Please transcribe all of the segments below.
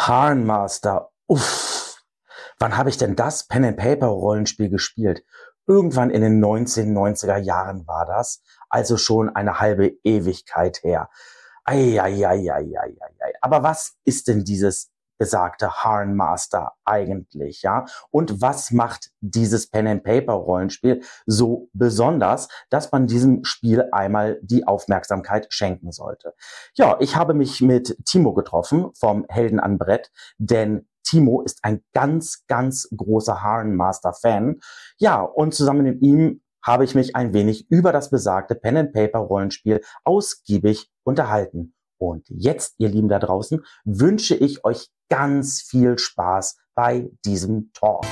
Master. Uff. Wann habe ich denn das Pen-and-Paper-Rollenspiel gespielt? Irgendwann in den 1990er Jahren war das, also schon eine halbe Ewigkeit her. Eieieiei. Aber was ist denn dieses besagte Master eigentlich, ja? Und was macht dieses Pen-and-Paper-Rollenspiel so besonders, dass man diesem Spiel einmal die Aufmerksamkeit schenken sollte? Ja, ich habe mich mit Timo getroffen vom Helden an Brett, denn Timo ist ein ganz großer Master-Fan. Ja, und zusammen mit ihm habe ich mich ein wenig über das besagte Pen-and-Paper-Rollenspiel ausgiebig unterhalten. Und jetzt, ihr Lieben da draußen, wünsche ich euch ganz viel Spaß bei diesem Talk.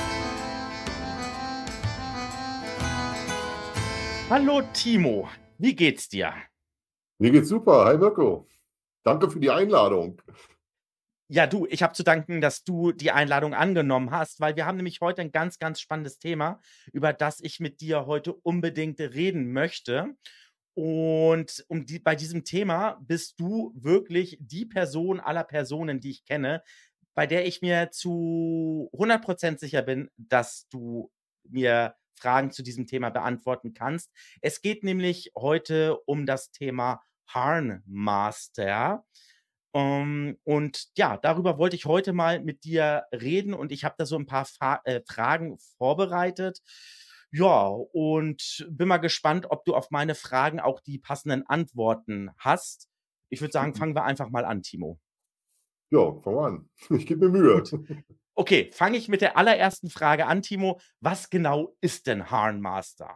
Hallo Timo, wie geht's dir? Mir geht's super. Hi Mirko. Danke für die Einladung. Ja, du, ich habe zu danken, dass du die Einladung angenommen hast, weil wir haben nämlich heute ein ganz spannendes Thema, über das ich mit dir heute unbedingt reden möchte. Und bei diesem Thema bist du wirklich die Person aller Personen, die ich kenne, bei der ich mir zu 100% sicher bin, dass du mir Fragen zu diesem Thema beantworten kannst. Es geht nämlich heute um das Thema Master. Und ja, darüber wollte ich heute mal mit dir reden und ich habe da so ein paar Fragen vorbereitet. Ja, und bin mal gespannt, ob du auf meine Fragen auch die passenden Antworten hast. Ich würde sagen, fangen wir einfach mal an, Timo. Ja, fang mal an. Ich gebe mir Mühe. Gut. Okay, fange ich mit der allerersten Frage an, Timo. Was genau ist denn Master?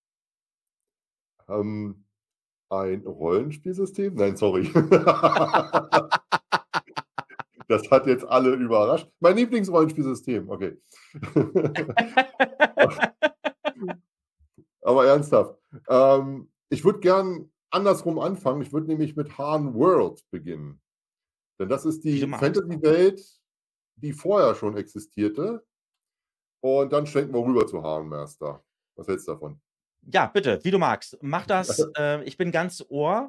Ein Rollenspielsystem? Nein, sorry. Das hat jetzt alle überrascht. Mein Lieblingsrollenspielsystem, okay. Aber ernsthaft. Ich würde gern andersrum anfangen. Ich würde nämlich mit World beginnen. Denn das ist die Fantasy-Welt, die vorher schon existierte. Und dann schwenken wir rüber zu Master. Was hältst du davon? Ja, bitte, wie du magst. Mach das. Ich bin ganz Ohr.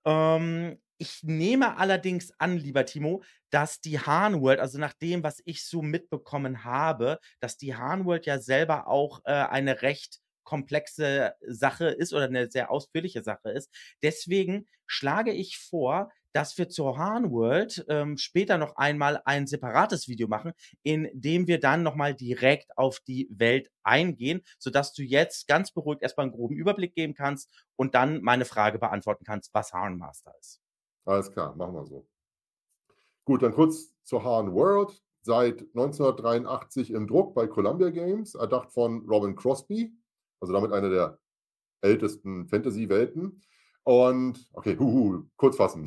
Ich nehme allerdings an, lieber Timo, dass die World, also nach dem, was ich so mitbekommen habe, dass die World ja selber auch eine recht komplexe Sache ist oder eine sehr ausführliche Sache ist. Deswegen schlage ich vor, dass wir zur World später noch einmal ein separates Video machen, in dem wir dann nochmal direkt auf die Welt eingehen, sodass du jetzt ganz beruhigt erstmal einen groben Überblick geben kannst und dann meine Frage beantworten kannst, was Master ist. Alles klar, machen wir so. Gut, dann kurz zur World. Seit 1983 im Druck bei Columbia Games, erdacht von Robin Crosby, also damit eine der ältesten Fantasy-Welten. Und, okay, kurz fassen.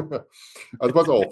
Also pass auf,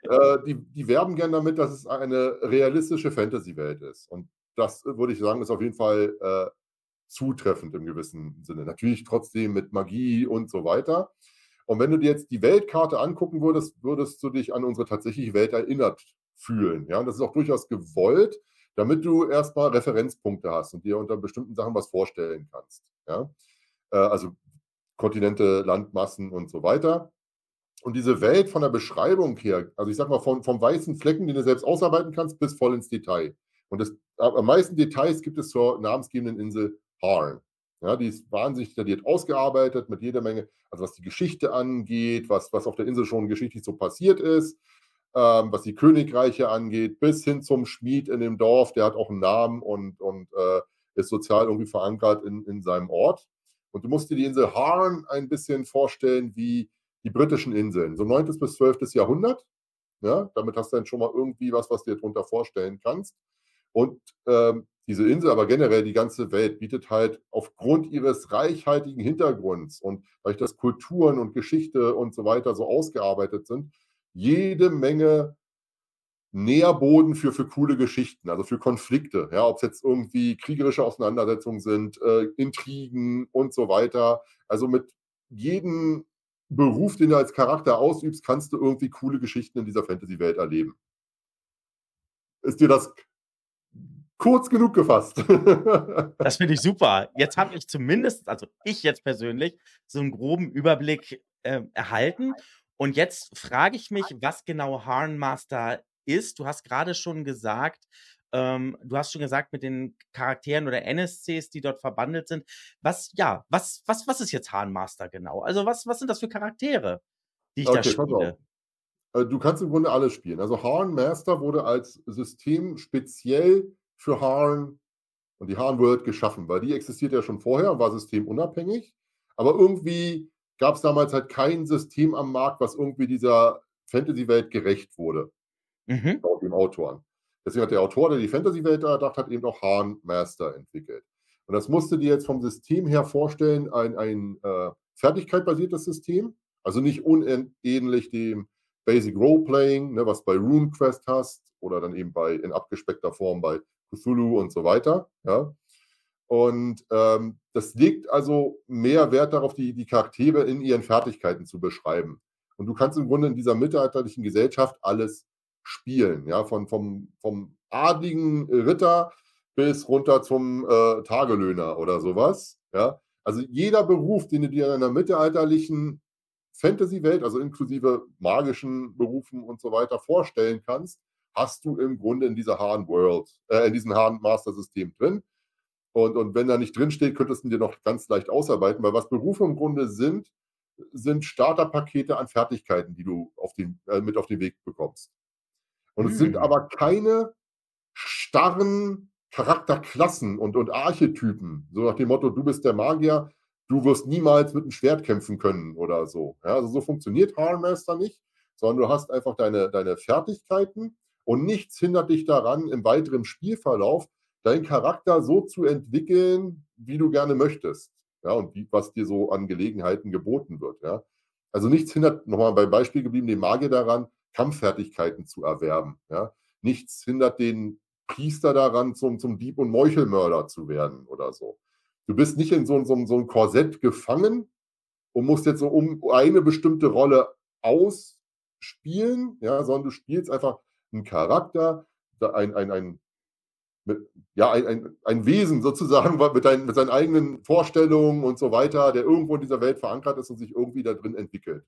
die werben gern damit, dass es eine realistische Fantasy-Welt ist. Und das, würde ich sagen, ist auf jeden Fall zutreffend im gewissen Sinne. Natürlich trotzdem mit Magie und so weiter. Und wenn du dir jetzt die Weltkarte angucken würdest, würdest du dich an unsere tatsächliche Welt erinnert fühlen. Ja, und das ist auch durchaus gewollt, damit du erstmal Referenzpunkte hast und dir unter bestimmten Sachen was vorstellen kannst. Ja, also Kontinente, Landmassen und so weiter. Und diese Welt von der Beschreibung her, also ich sag mal vom weißen Flecken, den du selbst ausarbeiten kannst, bis voll ins Detail. Und am meisten Details gibt es zur namensgebenden Insel Harn. Ja, die ist wahnsinnig detailliert ausgearbeitet mit jeder Menge, also was die Geschichte angeht, was auf der Insel schon geschichtlich so passiert ist, was die Königreiche angeht, bis hin zum Schmied in dem Dorf, der hat auch einen Namen und ist sozial irgendwie verankert in seinem Ort. Und du musst dir die Insel Harn ein bisschen vorstellen wie die britischen Inseln, so 9. bis 12. Jahrhundert. Ja, damit hast du dann schon mal irgendwie was du dir darunter vorstellen kannst. Und diese Insel, aber generell die ganze Welt, bietet halt aufgrund ihres reichhaltigen Hintergrunds und dadurch, dass Kulturen und Geschichte und so weiter so ausgearbeitet sind, jede Menge Nährboden für coole Geschichten, also für Konflikte. Ja, ob es jetzt irgendwie kriegerische Auseinandersetzungen sind, Intrigen und so weiter. Also mit jedem Beruf, den du als Charakter ausübst, kannst du irgendwie coole Geschichten in dieser Fantasy-Welt erleben. Ist dir das kurz genug gefasst? Das finde ich super. Jetzt habe ich zumindest, also ich jetzt persönlich, so einen groben Überblick erhalten. Und jetzt frage ich mich, was genau Master ist, du hast gerade schon gesagt, mit den Charakteren oder NSCs, die dort verbandelt sind. Was ist jetzt Hahnmaster genau? Also was sind das für Charaktere, die ich da Okay, pass auf. spiele? Du kannst im Grunde alles spielen. Also Harn Master wurde als System speziell für Harn und die Harn World geschaffen, weil die existiert ja schon vorher und war systemunabhängig. Aber irgendwie gab es damals halt kein System am Markt, was irgendwie dieser Fantasy-Welt gerecht wurde, Mhm. laut dem Autoren. Deswegen hat der Autor, der die Fantasy-Welt erdacht hat, eben auch Harn Master entwickelt. Und das musste dir jetzt vom System her vorstellen, ein fertigkeitbasiertes System, also nicht unähnlich dem Basic Roleplaying, ne, was bei RuneQuest hast oder dann eben in abgespeckter Form bei Cthulhu und so weiter. Ja. Und das legt also mehr Wert darauf, die Charaktere in ihren Fertigkeiten zu beschreiben. Und du kannst im Grunde in dieser mittelalterlichen Gesellschaft alles spielen, ja, vom adligen Ritter bis runter zum Tagelöhner oder sowas. Ja. Also jeder Beruf, den du dir in einer mittelalterlichen Fantasy-Welt, also inklusive magischen Berufen und so weiter, vorstellen kannst, hast du im Grunde in dieser Harn World, in diesem Harn Master System drin. Und wenn da nicht drin steht, könntest du dir noch ganz leicht ausarbeiten, weil was Berufe im Grunde sind Starterpakete an Fertigkeiten, die du mit auf den Weg bekommst. Und es sind aber keine starren Charakterklassen und Archetypen, so nach dem Motto, du bist der Magier, du wirst niemals mit einem Schwert kämpfen können oder so. Ja, also so funktioniert Harnmaster nicht, sondern du hast einfach deine Fertigkeiten und nichts hindert dich daran, im weiteren Spielverlauf deinen Charakter so zu entwickeln, wie du gerne möchtest. Ja, und was dir so an Gelegenheiten geboten wird. Ja. Also nichts hindert, nochmal beim Beispiel geblieben, den Magier daran, Kampffertigkeiten zu erwerben. Ja. Nichts hindert den Priester daran, zum Dieb und Meuchelmörder zu werden oder so. Du bist nicht in so ein Korsett gefangen und musst jetzt so um eine bestimmte Rolle ausspielen, ja, sondern du spielst einfach einen Charakter, ein Wesen sozusagen mit seinen eigenen Vorstellungen und so weiter, der irgendwo in dieser Welt verankert ist und sich irgendwie da drin entwickelt.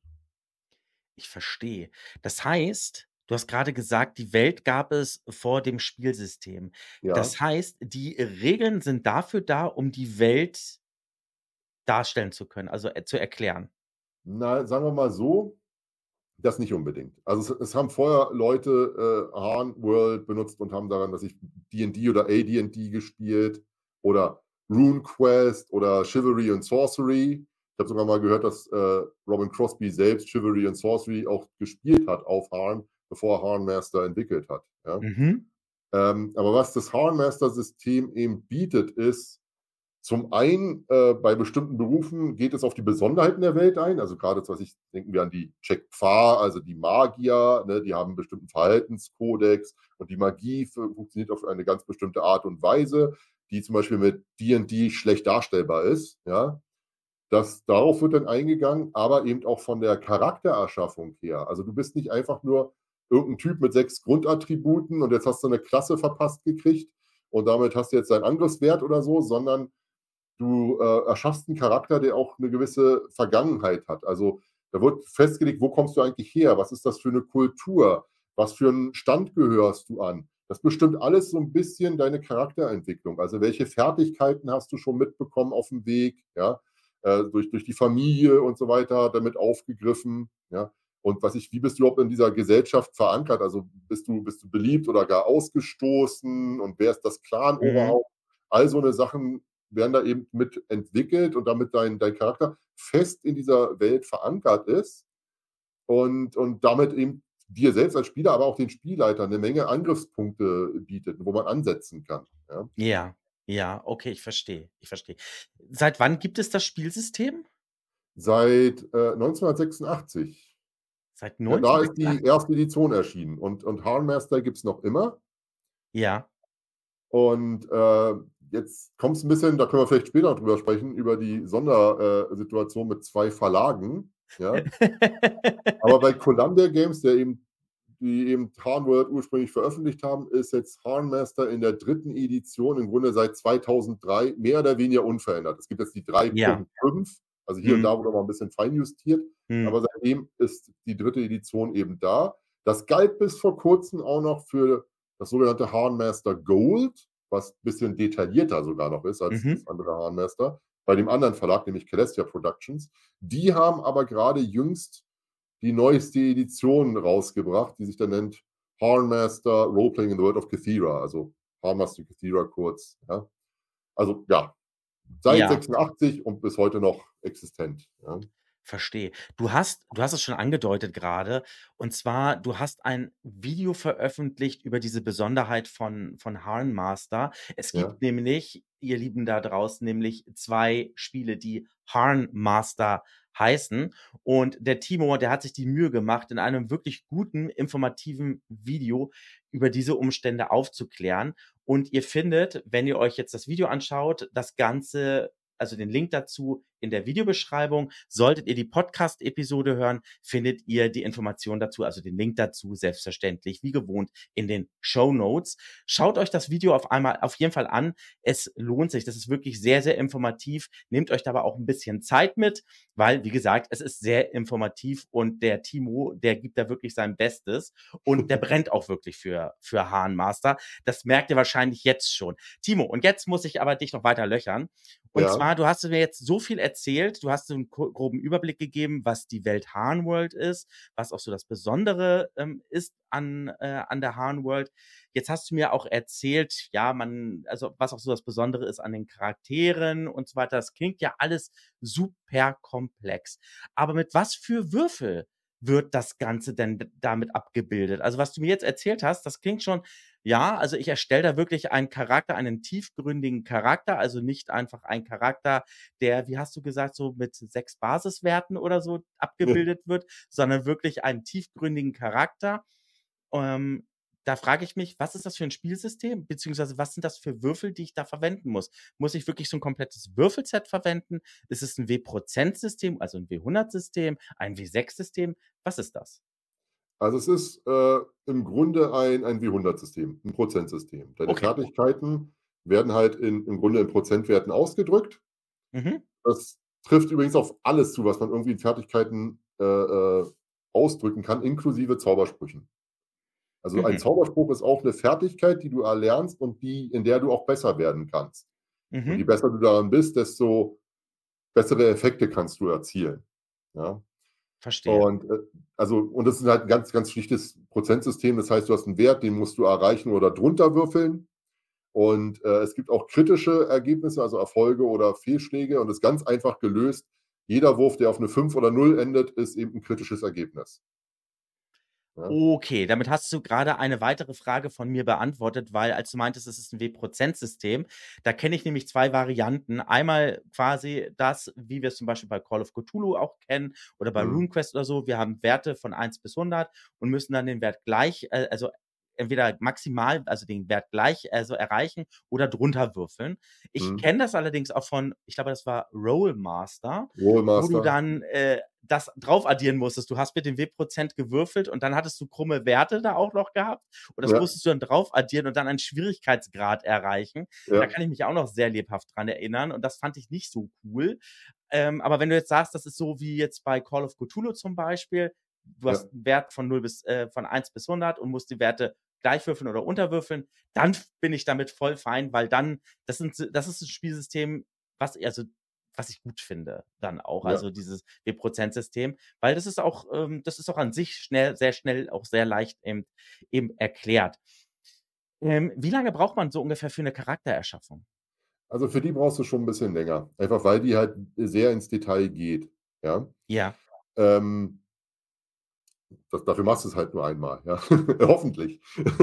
Ich verstehe. Das heißt, du hast gerade gesagt, die Welt gab es vor dem Spielsystem. Ja. Das heißt, die Regeln sind dafür da, um die Welt darstellen zu können, also zu erklären. Na, sagen wir mal so, das nicht unbedingt. Also es haben vorher Leute Harn World benutzt und haben daran, dass ich D&D oder AD&D gespielt oder RuneQuest oder Chivalry and Sorcery. Ich habe sogar mal gehört, dass Robin Crosby selbst Chivalry and Sorcery auch gespielt hat auf Harn, bevor er Harn Master entwickelt hat. Ja? Aber was das Harn Master System eben bietet, ist, zum einen, bei bestimmten Berufen geht es auf die Besonderheiten der Welt ein. Also gerade, denken wir an die Check-Pfar, also die Magier, ne, die haben einen bestimmten Verhaltenskodex und die Magie funktioniert auf eine ganz bestimmte Art und Weise, die zum Beispiel mit D&D schlecht darstellbar ist. Ja. Darauf wird dann eingegangen, aber eben auch von der Charaktererschaffung her. Also du bist nicht einfach nur irgendein Typ mit 6 Grundattributen und jetzt hast du eine Klasse verpasst gekriegt und damit hast du jetzt deinen Angriffswert oder so, sondern du erschaffst einen Charakter, der auch eine gewisse Vergangenheit hat. Also da wird festgelegt, wo kommst du eigentlich her? Was ist das für eine Kultur? Was für einen Stand gehörst du an? Das bestimmt alles so ein bisschen deine Charakterentwicklung. Also welche Fertigkeiten hast du schon mitbekommen auf dem Weg? Ja? Durch die Familie und so weiter damit aufgegriffen. Ja? Und wie bist du überhaupt in dieser Gesellschaft verankert? Also bist du beliebt oder gar ausgestoßen? Und wer ist das Clan-Oberhaupt? All so eine Sachen werden da eben mit entwickelt und damit dein Charakter fest in dieser Welt verankert ist und damit eben dir selbst als Spieler, aber auch den Spielleitern eine Menge Angriffspunkte bietet, wo man ansetzen kann. Ja, okay, ich verstehe. Seit wann gibt es das Spielsystem? Seit 1986. Seit Ja, da ist die 1986? erste Edition erschienen und Harnmaster gibt es noch immer. Ja. Und jetzt kommt es ein bisschen, da können wir vielleicht später drüber sprechen, über die Sondersituation mit 2 Verlagen. Ja? Aber bei Columbia Games, die eben Harn World ursprünglich veröffentlicht haben, ist jetzt Harnmaster in der 3. Edition im Grunde seit 2003 mehr oder weniger unverändert. Es gibt jetzt die 3.5, also hier und da wurde mal ein bisschen feinjustiert, aber seitdem ist die 3. Edition eben da. Das galt bis vor kurzem auch noch für das sogenannte Hornmaster Gold, was ein bisschen detaillierter sogar noch ist als das andere Hornmaster, bei dem anderen Verlag, nämlich Celestia Productions. Die haben aber gerade jüngst die neueste Edition rausgebracht, die sich dann nennt Hornmaster Roleplaying in the World of Cthulhu, also Hornmaster Cthulhu kurz. Ja. Also ja, seit 86 und bis heute noch existent. Ja. Verstehe. Du hast es schon angedeutet gerade, und zwar, du hast ein Video veröffentlicht über diese Besonderheit von Hornmaster. Es Ja. gibt nämlich, ihr Lieben da draußen, nämlich 2 Spiele, die Hornmaster heißen. Und der Timo, der hat sich die Mühe gemacht, in einem wirklich guten, informativen Video über diese Umstände aufzuklären. Und ihr findet, wenn ihr euch jetzt das Video anschaut, das Ganze, also den Link dazu in der Videobeschreibung. Solltet ihr die Podcast-Episode hören, findet ihr die Information dazu, also den Link dazu, selbstverständlich, wie gewohnt, in den Shownotes. Schaut euch das Video auf jeden Fall an. Es lohnt sich. Das ist wirklich sehr, sehr informativ. Nehmt euch dabei auch ein bisschen Zeit mit, weil, wie gesagt, es ist sehr informativ und der Timo, der gibt da wirklich sein Bestes und der brennt auch wirklich für Hornmaster. Das merkt ihr wahrscheinlich jetzt schon. Timo, und jetzt muss ich aber dich noch weiter löchern. Und zwar, du hast mir jetzt so viel erzählt, du hast so einen groben Überblick gegeben, was die Welt Harnworld ist, was auch so das Besondere ist an der Harnworld. Jetzt hast du mir auch erzählt, ja, also was auch so das Besondere ist an den Charakteren und so weiter. Das klingt ja alles super komplex. Aber mit was für Würfel wird das Ganze denn damit abgebildet? Also was du mir jetzt erzählt hast, das klingt schon, ja, also ich erstelle da wirklich einen Charakter, einen tiefgründigen Charakter, also nicht einfach ein Charakter, der, wie hast du gesagt, so mit 6 Basiswerten oder so abgebildet wird, sondern wirklich einen tiefgründigen Charakter. Da frage ich mich, was ist das für ein Spielsystem, beziehungsweise was sind das für Würfel, die ich da verwenden muss? Muss ich wirklich so ein komplettes Würfelset verwenden? Ist es ein W%-System, also ein W100-System, ein W6-System? Was ist das? Also es ist im Grunde ein W100-System, ein Prozentsystem. Deine Okay. Fertigkeiten werden halt im Grunde in Prozentwerten ausgedrückt. Mhm. Das trifft übrigens auf alles zu, was man irgendwie in Fertigkeiten ausdrücken kann, inklusive Zaubersprüchen. Also ein Zauberspruch ist auch eine Fertigkeit, die du erlernst und in der du auch besser werden kannst. Und je besser du daran bist, desto bessere Effekte kannst du erzielen. Ja. Verstehe. Und das ist halt ein ganz, ganz schlichtes Prozentsystem. Das heißt, du hast einen Wert, den musst du erreichen oder drunter würfeln. Und es gibt auch kritische Ergebnisse, also Erfolge oder Fehlschläge. Und das ist ganz einfach gelöst. Jeder Wurf, der auf eine 5 oder 0 endet, ist eben ein kritisches Ergebnis. Ja. Okay, damit hast du gerade eine weitere Frage von mir beantwortet, weil als du meintest, es ist ein W%-System, da kenne ich nämlich 2 Varianten. Einmal quasi das, wie wir es zum Beispiel bei Call of Cthulhu auch kennen oder bei RuneQuest oder so. Wir haben Werte von 1 bis 100 und müssen dann den Wert gleich, also entweder maximal, also den Wert gleich, also erreichen oder drunter würfeln. Ich kenne das allerdings auch von, ich glaube, das war Rolemaster, wo du dann das drauf addieren musstest. Du hast mit dem W% gewürfelt und dann hattest du krumme Werte da auch noch gehabt und das musstest du dann drauf addieren und dann einen Schwierigkeitsgrad erreichen. Ja. Da kann ich mich auch noch sehr lebhaft dran erinnern und das fand ich nicht so cool. Aber wenn du jetzt sagst, das ist so wie jetzt bei Call of Cthulhu zum Beispiel, du hast einen Wert von 1 bis 100 und musst die Werte gleichwürfeln oder unterwürfeln, dann bin ich damit voll fein, weil dann, das ist ein Spielsystem, was ich gut finde, dann auch, also dieses W%-System, weil das ist auch an sich sehr schnell, auch sehr leicht eben erklärt. Wie lange braucht man so ungefähr für eine Charaktererschaffung? Also für die brauchst du schon ein bisschen länger. Einfach weil die halt sehr ins Detail geht. Ja. Ja. Dafür machst du es halt nur einmal, ja. Hoffentlich.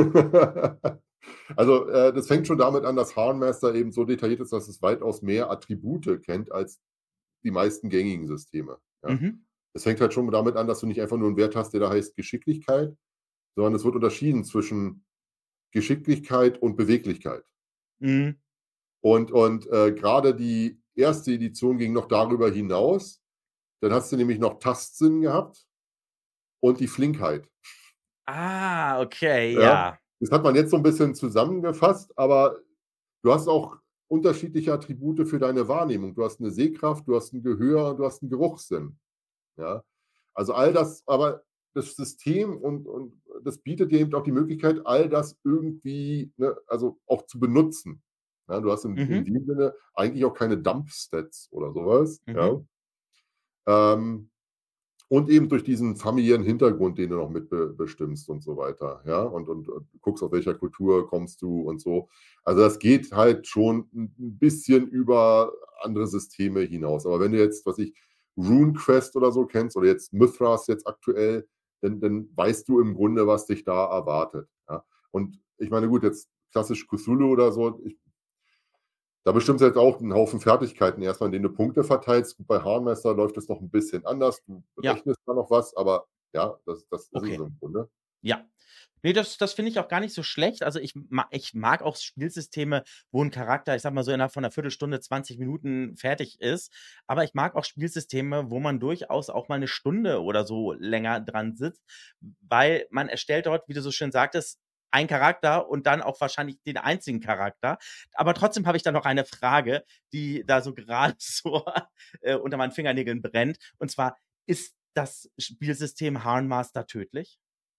Also das fängt schon damit an, dass Hornmaster eben so detailliert ist, dass es weitaus mehr Attribute kennt als die meisten gängigen Systeme. Ja. Es fängt halt schon damit an, dass du nicht einfach nur einen Wert hast, der da heißt Geschicklichkeit, sondern es wird unterschieden zwischen Geschicklichkeit und Beweglichkeit. Und gerade die erste Edition ging noch darüber hinaus. Dann hast du nämlich noch Tastsinn gehabt und die Flinkheit. Ah, okay, Ja. ja. Das hat man jetzt so ein bisschen zusammengefasst, aber du hast auch unterschiedliche Attribute für deine Wahrnehmung. Du hast eine Sehkraft, du hast ein Gehör und du hast einen Geruchssinn. Ja. Also all das, aber das System und das bietet dir eben auch die Möglichkeit, all das irgendwie, ne, also auch zu benutzen. Ja, du hast in Mhm. dem Sinne eigentlich auch keine Dump-Stats oder sowas. Mhm. Ja. Und eben durch diesen familiären Hintergrund, den du noch mit bestimmst und so weiter. Ja, und guckst, aus welcher Kultur kommst du und so. Also das geht halt schon ein bisschen über andere Systeme hinaus. Aber wenn du jetzt, was ich, RuneQuest oder so kennst oder jetzt Mythras jetzt aktuell, dann weißt du im Grunde, was dich da erwartet. Ja. Und ich meine, gut, jetzt klassisch Cthulhu oder so, da bestimmst du jetzt auch einen Haufen Fertigkeiten erstmal, in denen du Punkte verteilst. Bei Hahnmeister läuft es noch ein bisschen anders. Du Ja, berechnest da noch was, aber ja, das ist es okay. im Grunde. Ja. Ne, das finde ich auch gar nicht so schlecht. Also, ich mag auch Spielsysteme, wo 'n Charakter, ich sage mal so, innerhalb von 'ner Viertelstunde, 20 Minuten fertig ist. Aber ich mag auch Spielsysteme, wo man durchaus auch mal 'ne Stunde oder so länger dran sitzt, weil man erstellt dort, wie du so schön sagtest, einen Charakter und dann auch wahrscheinlich den einzigen Charakter. Aber trotzdem habe ich da noch eine Frage, die da so gerade so, unter meinen Fingernägeln brennt. Und zwar: Ist das Spielsystem Harnmaster tödlich?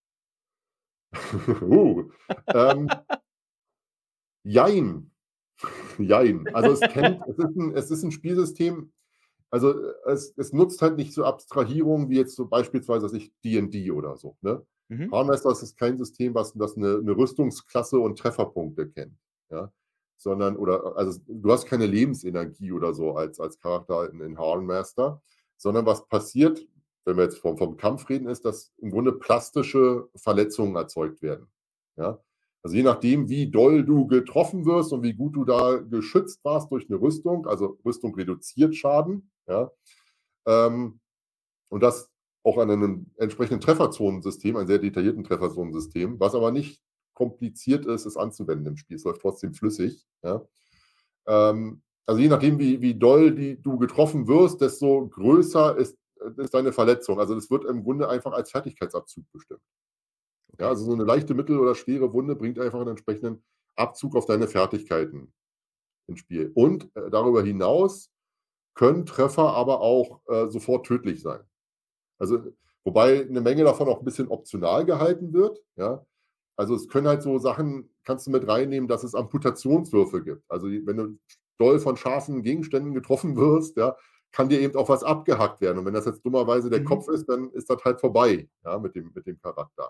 Uh, ähm, jein. Jein. Also es ist ein Spielsystem, also es nutzt halt nicht so Abstrahierungen wie jetzt so beispielsweise, was ich, D&D oder so. Ne? Mhm. Hornmeister ist kein System, das eine Rüstungsklasse und Trefferpunkte kennt. Ja? Sondern, oder, also du hast keine Lebensenergie oder so als Charakter in Hornmaster, sondern was passiert, wenn wir jetzt vom Kampf reden, ist, dass im Grunde plastische Verletzungen erzeugt werden. Ja? Also je nachdem, wie doll du getroffen wirst und wie gut du da geschützt warst durch eine Rüstung, also Rüstung reduziert Schaden, ja, und das auch an einem entsprechenden Trefferzonensystem, einem sehr detaillierten Trefferzonensystem, was aber nicht kompliziert ist, es anzuwenden im Spiel. Es läuft trotzdem flüssig. Ja. Also je nachdem, wie doll du getroffen wirst, desto größer ist deine Verletzung. Also das wird im Grunde einfach als Fertigkeitsabzug bestimmt. Ja, Okay. also so eine leichte, mittel- oder schwere Wunde bringt einfach einen entsprechenden Abzug auf deine Fertigkeiten ins Spiel. Und darüber hinaus können Treffer aber auch sofort tödlich sein. Also, wobei eine Menge davon auch ein bisschen optional gehalten wird. Ja? Also es können halt so Sachen, kannst du mit reinnehmen, dass es Amputationswürfe gibt. Also wenn du doll von scharfen Gegenständen getroffen wirst, ja, kann dir eben auch was abgehackt werden. Und wenn das jetzt dummerweise der Mhm. Kopf ist, dann ist das halt vorbei, ja, mit dem Charakter.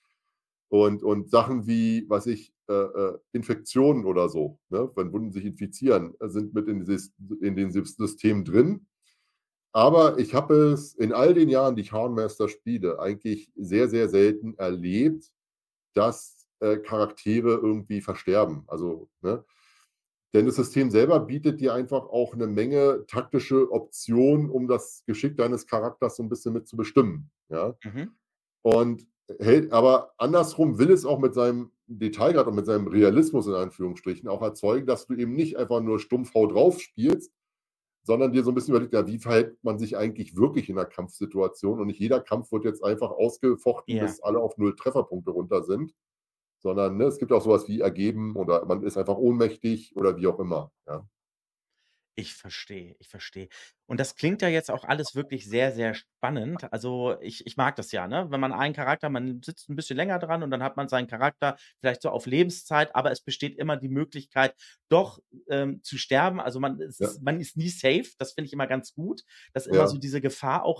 Und Sachen wie, was ich, Infektionen oder so, ne, wenn Wunden sich infizieren, sind mit in den Systemen drin. Aber ich habe es in all den Jahren, die ich Houndmaster spiele, eigentlich sehr, sehr selten erlebt, dass Charaktere irgendwie versterben. Also, ne? Denn das System selber bietet dir einfach auch eine Menge taktische Optionen, um das Geschick deines Charakters so ein bisschen mit zu bestimmen. Ja? Mhm. Und hält, aber andersrum will es auch mit seinem Detailgrad und mit seinem Realismus in Anführungsstrichen auch erzeugen, dass du eben nicht einfach nur stumpf Hau drauf spielst, sondern dir so ein bisschen überlegt, ja, wie verhält man sich eigentlich wirklich in einer Kampfsituation? Und nicht jeder Kampf wird jetzt einfach ausgefochten, Ja. bis alle auf 0 Trefferpunkte runter sind, sondern ne, es gibt auch sowas wie ergeben oder man ist einfach ohnmächtig oder wie auch immer. Ja, Ich verstehe, ich verstehe. Und das klingt ja jetzt auch alles wirklich sehr, sehr spannend. Also, ich mag das ja, ne? Wenn man einen Charakter, man sitzt ein bisschen länger dran und dann hat man seinen Charakter vielleicht so auf Lebenszeit, aber es besteht immer die Möglichkeit, doch, zu sterben. Also, ja, man ist nie safe. Das finde ich immer ganz gut, dass immer so ja, diese Gefahr auch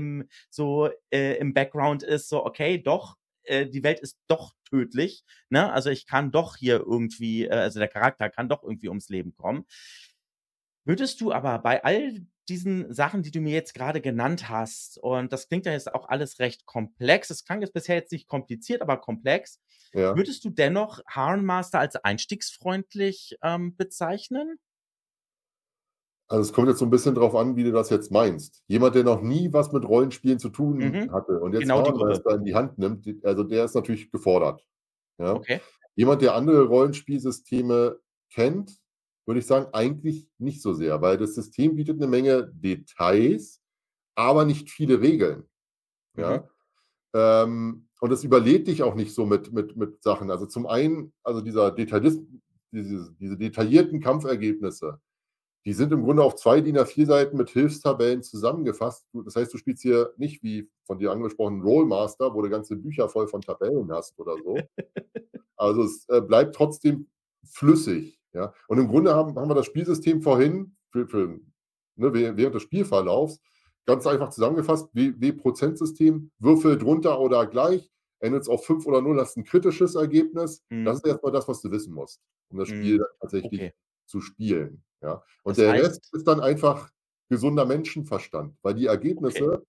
im Background ist, so: „Okay, doch, die Welt ist doch tödlich“, ne? Also, ich kann doch hier irgendwie also, der Charakter kann doch irgendwie ums Leben kommen. Würdest du aber bei all diesen Sachen, die du mir jetzt gerade genannt hast, und das klingt ja jetzt auch alles recht komplex, es klang jetzt bisher jetzt nicht kompliziert, aber komplex. ja. Würdest du dennoch Harnmaster als einstiegsfreundlich, bezeichnen? Also es kommt jetzt so ein bisschen drauf an, wie du das jetzt meinst. Jemand, der noch nie was mit Rollenspielen zu tun Mhm. hatte und jetzt Genau die Gruppe. Hornmeister in die Hand nimmt, also der ist natürlich gefordert. Ja? Okay. Jemand, der andere Rollenspielsysteme kennt, würde ich sagen, eigentlich nicht so sehr, weil das System bietet eine Menge Details, aber nicht viele Regeln. Mhm. Ja? Und es überlädt dich auch nicht so mit Sachen. Also zum einen, also diese detaillierten Kampfergebnisse, Die sind im Grunde auf 2 DIN A4-Seiten mit Hilfstabellen zusammengefasst. Das heißt, du spielst hier nicht wie von dir angesprochen Rollmaster, wo du ganze Bücher voll von Tabellen hast oder so. Also es bleibt trotzdem flüssig. Ja? Und im Grunde haben wir das Spielsystem vorhin während des Spielverlaufs ganz einfach zusammengefasst, wie Prozentsystem, Würfel drunter oder gleich, endet es auf 5 oder 0, hast ein kritisches Ergebnis. Das ist erstmal das, was du wissen musst, um das Spiel tatsächlich zu spielen. Ja? Und der Rest ist dann einfach gesunder Menschenverstand, weil die Ergebnisse,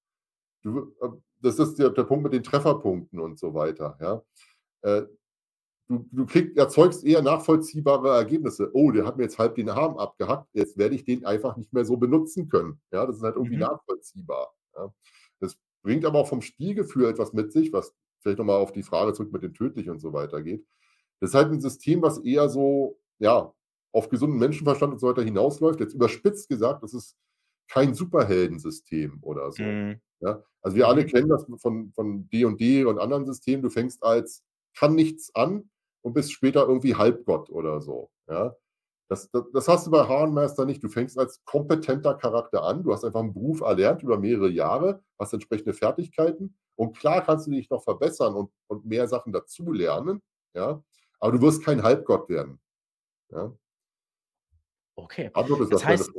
das ist der Punkt mit den Trefferpunkten und so weiter. Ja? Du erzeugst eher nachvollziehbare Ergebnisse. Oh, der hat mir jetzt halb den Arm abgehackt, jetzt werde ich den einfach nicht mehr so benutzen können. Ja, das ist halt irgendwie nachvollziehbar. Ja. Das bringt aber auch vom Spielgefühl etwas mit sich, was vielleicht nochmal auf die Frage zurück mit dem Tödlich und so weiter geht. Das ist halt ein System, was eher so, ja, auf gesunden Menschenverstand und so weiter hinausläuft. Jetzt überspitzt gesagt, das ist kein Superheldensystem oder so. Ja. Also wir alle kennen das von D&D und anderen Systemen. Du fängst als kann nichts an und bist später irgendwie Halbgott oder so. Ja? Das hast du bei Hahnmaster nicht. Du fängst als kompetenter Charakter an. Du hast einfach einen Beruf erlernt über mehrere Jahre, hast entsprechende Fertigkeiten. Und klar kannst du dich noch verbessern und mehr Sachen dazulernen. Ja? Aber du wirst kein Halbgott werden. Ja? Okay. Das heißt,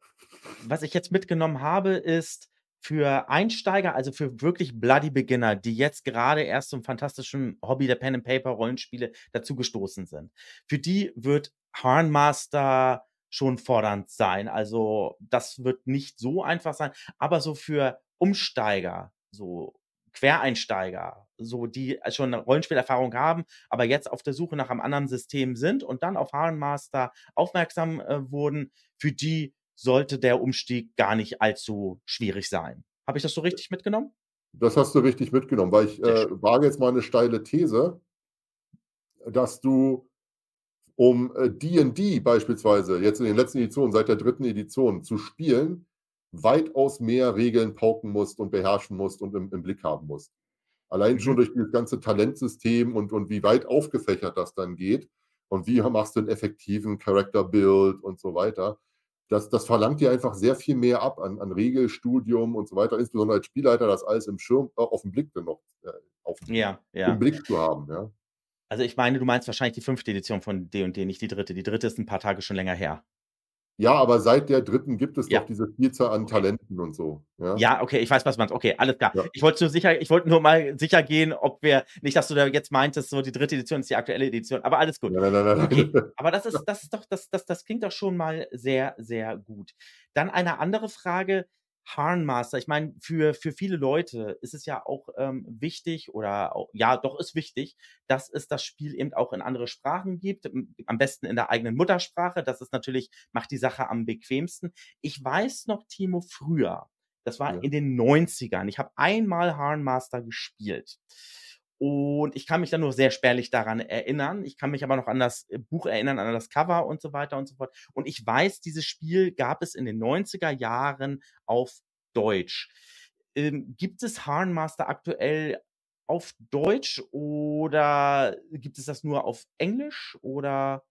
was ich jetzt mitgenommen habe, ist, für Einsteiger, also für wirklich Bloody Beginner, die jetzt gerade erst zum fantastischen Hobby der Pen-and-Paper-Rollenspiele dazugestoßen sind, für die wird Hahnmaster schon fordernd sein. Also das wird nicht so einfach sein, aber so für Umsteiger, so Quereinsteiger, so die schon eine Rollenspielerfahrung haben, aber jetzt auf der Suche nach einem anderen System sind und dann auf Hahnmaster aufmerksam wurden, für die sollte der Umstieg gar nicht allzu schwierig sein. Habe ich das so richtig mitgenommen? Das hast du richtig mitgenommen, weil ich wage jetzt mal eine steile These, dass du um D&D beispielsweise jetzt in den letzten Editionen, seit der 3. Edition zu spielen, weitaus mehr Regeln pauken musst und beherrschen musst und im Blick haben musst. Allein schon durch das ganze Talentsystem und wie weit aufgefächert das dann geht und wie machst du einen effektiven Character-Build und so weiter. Das verlangt dir einfach sehr viel mehr ab an Regelstudium und so weiter, insbesondere als Spielleiter, das alles im Schirm, auf dem Blick dann noch im Blick zu haben. Ja. Also ich meine, du meinst wahrscheinlich die 5. Edition von D&D, nicht die 3. Die 3. ist ein paar Tage schon länger her. Ja, aber seit der 3. gibt es doch diese Vielzahl an Talenten und so. Ja, okay, ich weiß, was du meinst. Okay, alles klar. Ja. Ich wollte nur mal sicher gehen, ob wir, nicht, dass du da jetzt meintest, so die 3. Edition ist die aktuelle Edition, aber alles gut. Nein. Okay. Aber das klingt doch schon mal sehr, sehr gut. Dann eine andere Frage. Hahnmaster, ich meine, für viele Leute ist es ja auch wichtig ist wichtig, dass es das Spiel eben auch in andere Sprachen gibt, am besten in der eigenen Muttersprache. Das ist natürlich, macht die Sache am bequemsten. Ich weiß noch, Timo, früher, das war in den 90ern, ich habe einmal Hahnmaster gespielt. Und ich kann mich dann nur sehr spärlich daran erinnern. Ich kann mich aber noch an das Buch erinnern, an das Cover und so weiter und so fort. Und ich weiß, dieses Spiel gab es in den 90er Jahren auf Deutsch. Gibt es Hahnmaster aktuell auf Deutsch oder gibt es das nur auf Englisch oder?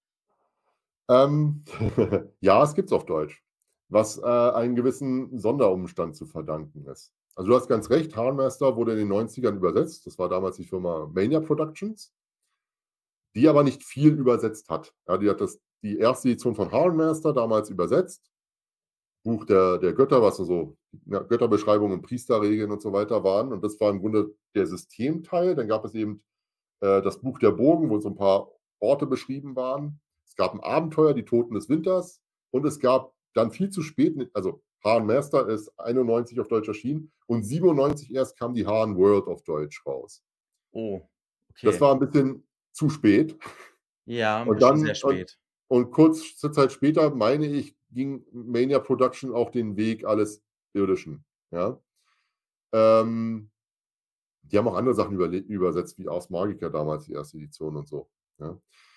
Ja, es gibt es auf Deutsch, was einen gewissen Sonderumstand zu verdanken ist. Also du hast ganz recht, Hahnmaster wurde in den 90ern übersetzt. Das war damals die Firma Mania Productions, die aber nicht viel übersetzt hat. Ja, die hat die erste Edition von Hahnmaster damals übersetzt. Buch der Götter, was so Götterbeschreibungen und Priesterregeln und so weiter waren. Und das war im Grunde der Systemteil. Dann gab es eben das Buch der Burgen, wo so ein paar Orte beschrieben waren. Es gab ein Abenteuer, die Toten des Winters. Und es gab dann viel zu spät, also Hahnmaster ist 91 auf Deutsch erschienen und 97 erst kam die Hahn World auf Deutsch raus. Oh, okay. Das war ein bisschen zu spät. Ja, ein bisschen sehr spät. Und kurze Zeit später, meine ich, ging Mania Production auch den Weg alles Irdischen. Ja? Die haben auch andere Sachen übersetzt, wie Ars Magica damals, die erste Edition und so. Ja?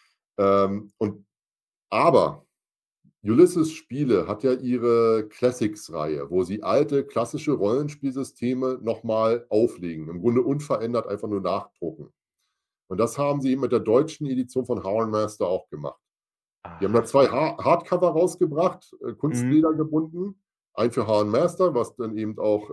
Aber Ulysses Spiele hat ja ihre Classics-Reihe, wo sie alte, klassische Rollenspielsysteme nochmal auflegen. Im Grunde unverändert einfach nur nachdrucken. Und das haben sie eben mit der deutschen Edition von Hahnmaster auch gemacht. Die haben da Aha. 2 Hardcover rausgebracht, Mhm. Kunstleder gebunden. Ein für Han Master, was dann eben auch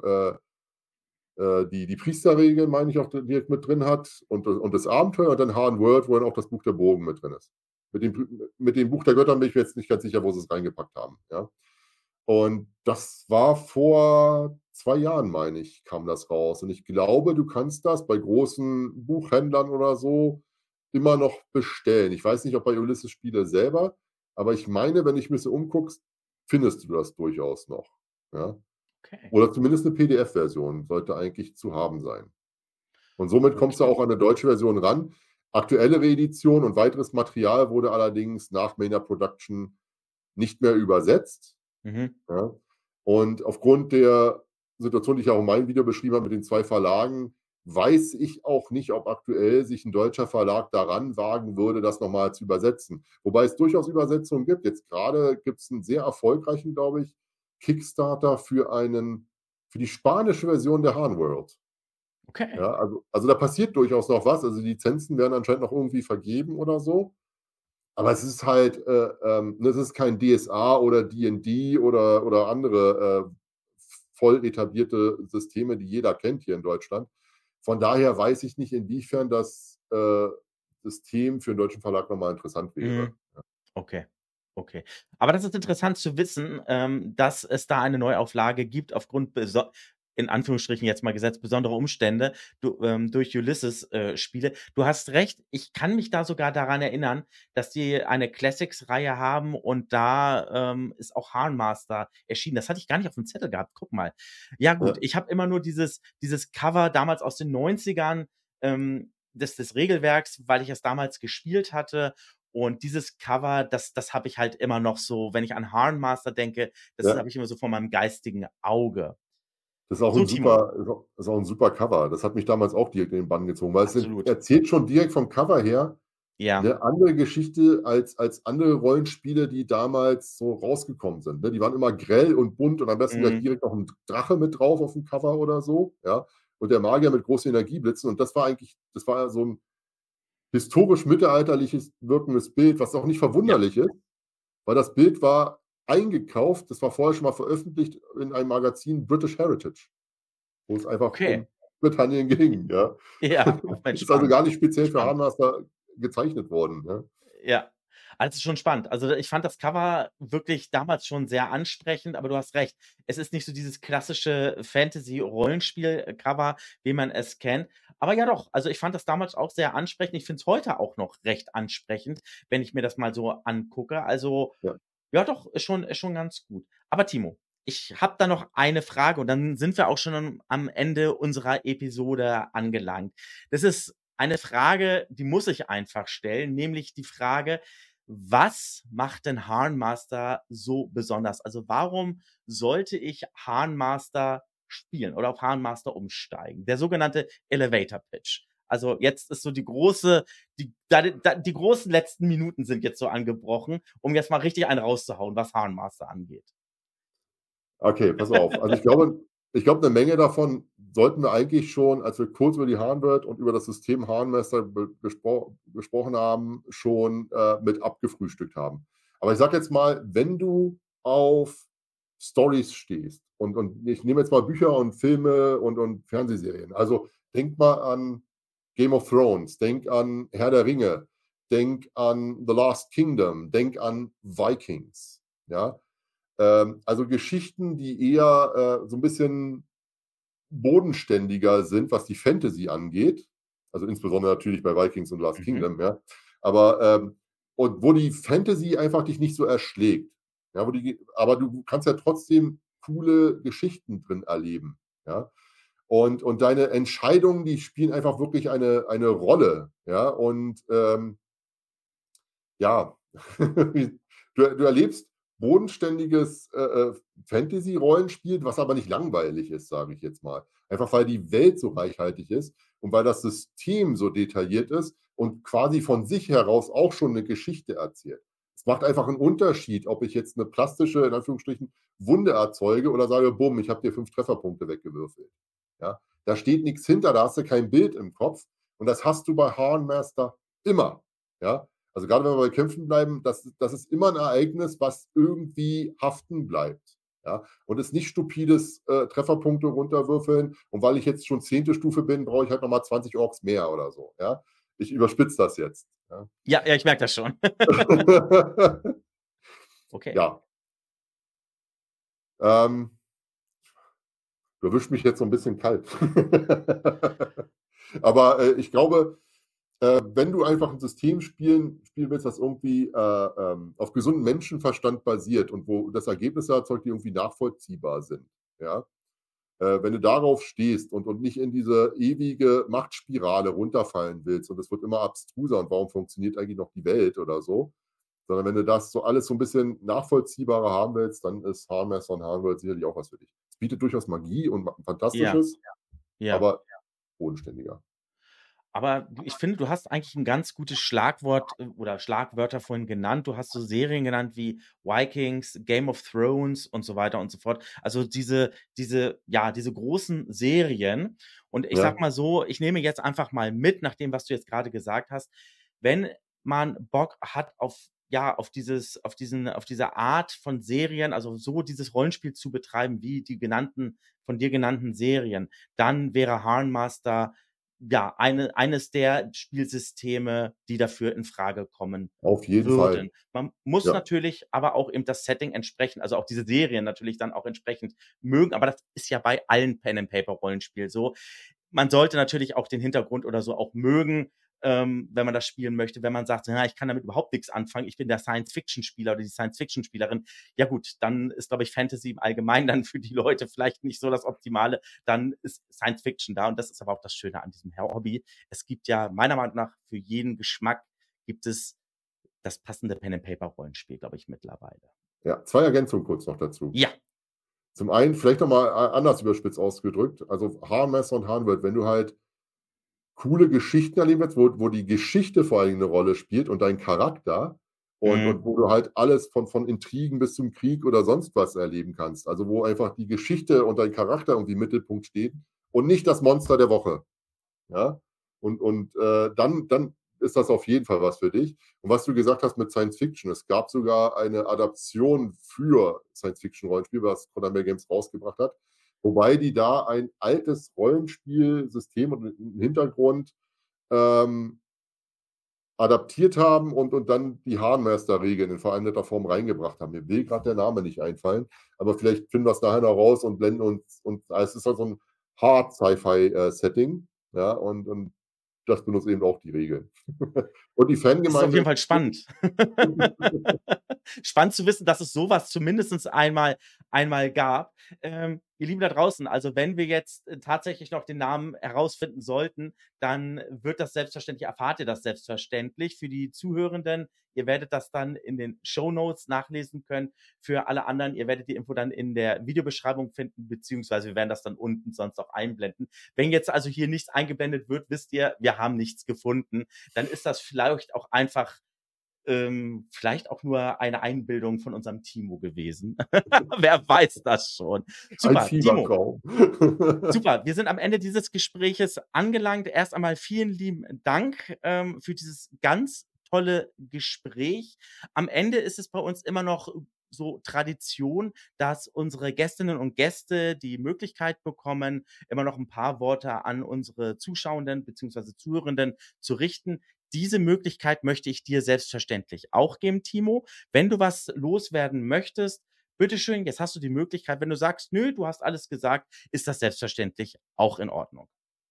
die Priesterregeln, meine ich, auch direkt mit drin hat und das Abenteuer und dann Han World, wo dann auch das Buch der Burgen mit drin ist. Mit dem Buch der Götter bin ich mir jetzt nicht ganz sicher, wo sie es reingepackt haben. Ja? Und das war vor 2 Jahren, meine ich, kam das raus. Und ich glaube, du kannst das bei großen Buchhändlern oder so immer noch bestellen. Ich weiß nicht, ob bei Ulysses Spiele selber, aber ich meine, wenn ich mir so umguckst, findest du das durchaus noch. Ja? Okay. Oder zumindest eine PDF-Version sollte eigentlich zu haben sein. Und somit kommst du Okay. auch an eine deutsche Version ran. Aktuelle Reedition und weiteres Material wurde allerdings nach Maynard Production nicht mehr übersetzt. Mhm. Ja. Und aufgrund der Situation, die ich auch in meinem Video beschrieben habe mit den 2 Verlagen, weiß ich auch nicht, ob aktuell sich ein deutscher Verlag daran wagen würde, das nochmal zu übersetzen. Wobei es durchaus Übersetzungen gibt. Jetzt gerade gibt es einen sehr erfolgreichen, glaube ich, Kickstarter für die spanische Version der Han World. Okay. Ja, also da passiert durchaus noch was. Also die Lizenzen werden anscheinend noch irgendwie vergeben oder so. Aber es ist halt, es ist kein DSA oder D&D oder andere voll etablierte Systeme, die jeder kennt hier in Deutschland. Von daher weiß ich nicht, inwiefern das System für einen deutschen Verlag nochmal interessant wäre. Mhm. Okay. Okay. Aber das ist interessant zu wissen, dass es da eine Neuauflage gibt aufgrund in Anführungsstrichen jetzt mal gesetzt, besondere Umstände durch Ulysses-Spiele. Du hast recht, ich kann mich da sogar daran erinnern, dass die eine Classics-Reihe haben und da ist auch Harnmaster erschienen. Das hatte ich gar nicht auf dem Zettel gehabt. Guck mal. Ja gut, Ja. ich habe immer nur dieses Cover damals aus den 90ern des Regelwerks, weil ich es damals gespielt hatte. Und dieses Cover, das habe ich halt immer noch so, wenn ich an Harnmaster denke, das Ja. habe ich immer so vor meinem geistigen Auge. Das ist auch So, ein Timo. super Cover. Das hat mich damals auch direkt in den Bann gezogen, weil es Absolut. erzählt schon direkt vom Cover her Ja. eine andere Geschichte als andere Rollenspiele, die damals so rausgekommen sind. Ne? Die waren immer grell und bunt und am besten gleich direkt noch ein Drache mit drauf auf dem Cover oder so. Ja? Und der Magier mit großen Energieblitzen. Und das war so ein historisch mittelalterliches wirkendes Bild, was auch nicht verwunderlich ist, weil das Bild war eingekauft, das war vorher schon mal veröffentlicht in einem Magazin British Heritage, wo es einfach Okay. um Britannien ging. Ja? Ja, Das ist also gar nicht speziell für Spannend. Handmaster gezeichnet worden. Ja? Ja. Also schon spannend. Also ich fand das Cover wirklich damals schon sehr ansprechend, aber du hast recht. Es ist nicht so dieses klassische Fantasy-Rollenspiel-Cover, wie man es kennt. Aber ja doch, also ich fand das damals auch sehr ansprechend. Ich finde es heute auch noch recht ansprechend, wenn ich mir das mal so angucke. Also Ja. ja doch, ist schon ganz gut. Aber Timo, ich habe da noch eine Frage und dann sind wir auch schon am Ende unserer Episode angelangt. Das ist eine Frage, die muss ich einfach stellen, nämlich die Frage, was macht denn Harnmaster so besonders? Also warum sollte ich Harnmaster spielen oder auf Harnmaster umsteigen? Der sogenannte Elevator Pitch. Also jetzt ist so die großen letzten Minuten sind jetzt so angebrochen, um jetzt mal richtig einen rauszuhauen, was Harnmaster angeht. Okay, pass auf. Also ich glaube, eine Menge davon sollten wir eigentlich schon, als wir kurz über die Harnwelt und über das System Harnmaster gesprochen haben, schon mit abgefrühstückt haben. Aber ich sage jetzt mal, wenn du auf Stories stehst und ich nehme jetzt mal Bücher und Filme und Fernsehserien. Also denk mal an Game of Thrones, denk an Herr der Ringe, denk an The Last Kingdom, denk an Vikings. Ja, also Geschichten, die eher so ein bisschen bodenständiger sind, was die Fantasy angeht. Also insbesondere natürlich bei Vikings und Last Kingdom, ja. Aber und wo die Fantasy einfach dich nicht so erschlägt. Ja, aber du kannst ja trotzdem coole Geschichten drin erleben. Ja. Und deine Entscheidungen, die spielen einfach wirklich eine Rolle. Ja. Und ja, du erlebst bodenständiges Fantasy-Rollenspiel, was aber nicht langweilig ist, sage ich jetzt mal. Einfach weil die Welt so reichhaltig ist und weil das System so detailliert ist und quasi von sich heraus auch schon eine Geschichte erzählt. Es macht einfach einen Unterschied, ob ich jetzt eine plastische, in Anführungsstrichen, Wunde erzeuge oder sage, bumm, ich habe dir 5 Trefferpunkte weggewürfelt. Ja? Da steht nichts hinter, da hast du kein Bild im Kopf und das hast du bei Harnmaster immer. Ja? Also gerade wenn wir bei Kämpfen bleiben, das ist immer ein Ereignis, was irgendwie haften bleibt. Ja? Und es ist nicht stupides Trefferpunkte runterwürfeln. Und weil ich jetzt schon 10. Stufe bin, brauche ich halt nochmal 20 Orks mehr oder so. Ja? Ich überspitze das jetzt. Ja, Ja, ich merke das schon. Okay. Ja. Du erwischt mich jetzt so ein bisschen kalt. Aber ich glaube, wenn du einfach ein System spielen willst, das irgendwie auf gesundem Menschenverstand basiert und wo das Ergebnisse erzeugt, die irgendwie nachvollziehbar sind, ja, wenn du darauf stehst und nicht in diese ewige Machtspirale runterfallen willst und es wird immer abstruser und warum funktioniert eigentlich noch die Welt oder so, sondern wenn du das so alles so ein bisschen nachvollziehbarer haben willst, dann ist Harnmaster und Harnworld sicherlich auch was für dich. Es bietet durchaus Magie und Ja, Fantastisches, ja. aber bodenständiger. Aber ich finde, du hast eigentlich ein ganz gutes Schlagwort oder Schlagwörter vorhin genannt. Du hast so Serien genannt wie Vikings, Game of Thrones und so weiter und so fort. Also diese großen Serien. Und ich sag Ja, mal so, ich nehme jetzt einfach mal mit, nach dem, was du jetzt gerade gesagt hast, wenn man Bock hat auf diese Art von Serien, also so dieses Rollenspiel zu betreiben, wie die von dir genannten Serien, dann wäre Harnmaster eines der Spielsysteme, die dafür in Frage kommen auf jeden Fall. würden. Man muss Ja. natürlich aber auch eben das Setting entsprechend, also auch diese Serien natürlich dann auch entsprechend mögen, aber das ist ja bei allen Pen-and-Paper-Rollenspielen so. Man sollte natürlich auch den Hintergrund oder so auch mögen, wenn man das spielen möchte. Wenn man sagt, na, ich kann damit überhaupt nichts anfangen, ich bin der Science-Fiction-Spieler oder die Science-Fiction-Spielerin, ja gut, dann ist, glaube ich, Fantasy im Allgemeinen dann für die Leute vielleicht nicht so das Optimale. Dann ist Science-Fiction da und das ist aber auch das Schöne an diesem Hobby. Es gibt ja meiner Meinung nach für jeden Geschmack gibt es das passende Pen-and-Paper-Rollenspiel, glaube ich, mittlerweile. Ja, 2 Ergänzungen kurz noch dazu. Ja. Zum einen, vielleicht nochmal anders überspitzt ausgedrückt, also Harnmaster und Harnworld, wenn du halt coole Geschichten erleben willst, wo die Geschichte vor allem eine Rolle spielt und dein Charakter und wo du halt alles von Intrigen bis zum Krieg oder sonst was erleben kannst. Also wo einfach die Geschichte und dein Charakter irgendwie im Mittelpunkt steht und nicht das Monster der Woche. Ja? Und dann ist das auf jeden Fall was für dich. Und was du gesagt hast mit Science Fiction, es gab sogar eine Adaption für Science-Fiction-Rollenspiel, was Columbia Games rausgebracht hat, wobei die da ein altes Rollenspielsystem und einen Hintergrund adaptiert haben und dann die Harnmaster-Regeln in veränderter Form reingebracht haben. Mir will gerade der Name nicht einfallen, aber vielleicht finden wir es nachher noch raus und blenden uns. Und es ist halt so ein Hard-Sci-Fi-Setting, ja, und das benutzt eben auch die Regeln. Und die Das ist auf Fangemeinde. jeden Fall spannend. Spannend zu wissen, dass es sowas zumindest einmal gab. Ihr Lieben da draußen, also wenn wir jetzt tatsächlich noch den Namen herausfinden sollten, dann erfahrt ihr das selbstverständlich. Für die Zuhörenden, ihr werdet das dann in den Shownotes nachlesen können. Für alle anderen, ihr werdet die Info dann in der Videobeschreibung finden, beziehungsweise wir werden das dann unten sonst auch einblenden. Wenn jetzt also hier nichts eingeblendet wird, wisst ihr, wir haben nichts gefunden. Dann ist das vielleicht auch einfach vielleicht auch nur eine Einbildung von unserem Timo gewesen. Wer weiß das schon. Super, Timo. Super, wir sind am Ende dieses Gespräches angelangt. Erst einmal vielen lieben Dank für dieses ganz tolle Gespräch. Am Ende ist es bei uns immer noch so Tradition, dass unsere Gästinnen und Gäste die Möglichkeit bekommen, immer noch ein paar Worte an unsere Zuschauenden bzw. Zuhörenden zu richten. Diese Möglichkeit möchte ich dir selbstverständlich auch geben, Timo. Wenn du was loswerden möchtest, bitteschön, jetzt hast du die Möglichkeit. Wenn du sagst, nö, du hast alles gesagt, ist das selbstverständlich auch in Ordnung.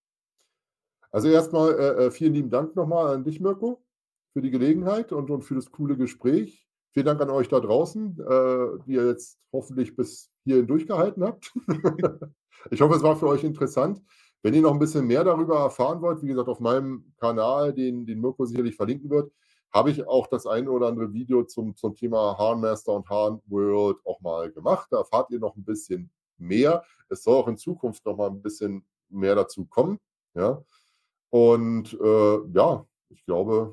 Also erstmal vielen lieben Dank nochmal an dich, Mirko, für die Gelegenheit und für das coole Gespräch. Vielen Dank an euch da draußen, die ihr jetzt hoffentlich bis hierhin durchgehalten habt. Ich hoffe, es war für euch interessant. Wenn ihr noch ein bisschen mehr darüber erfahren wollt, wie gesagt, auf meinem Kanal, den Mirko sicherlich verlinken wird, habe ich auch das eine oder andere Video zum Thema Harnmaster und Harnworld auch mal gemacht. Da erfahrt ihr noch ein bisschen mehr. Es soll auch in Zukunft noch mal ein bisschen mehr dazu kommen. Ja? Und ja, ich glaube,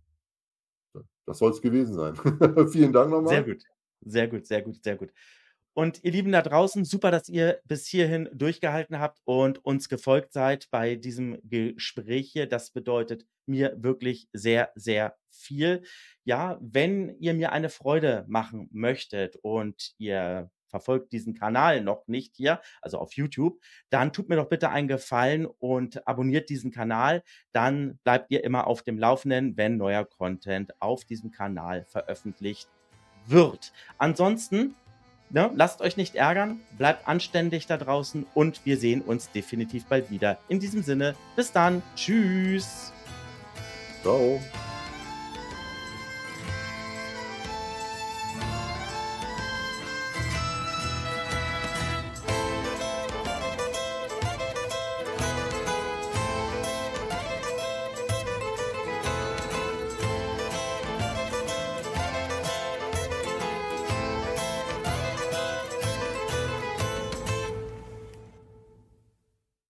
das soll es gewesen sein. Vielen Dank nochmal. Sehr gut, sehr gut, sehr gut, sehr gut. Und ihr Lieben da draußen, super, dass ihr bis hierhin durchgehalten habt und uns gefolgt seid bei diesem Gespräch hier. Das bedeutet mir wirklich sehr, sehr viel. Ja, wenn ihr mir eine Freude machen möchtet und ihr verfolgt diesen Kanal noch nicht hier, also auf YouTube, dann tut mir doch bitte einen Gefallen und abonniert diesen Kanal. Dann bleibt ihr immer auf dem Laufenden, wenn neuer Content auf diesem Kanal veröffentlicht wird. Ansonsten, ne, lasst euch nicht ärgern, bleibt anständig da draußen und wir sehen uns definitiv bald wieder. In diesem Sinne, bis dann, tschüss. Ciao.